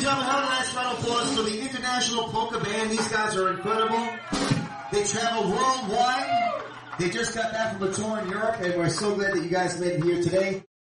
gentlemen, have a nice round of applause for the International Polka Band. These guys are incredible. They travel worldwide. They just got back from a tour in Europe, and we're so glad that you guys made it here today.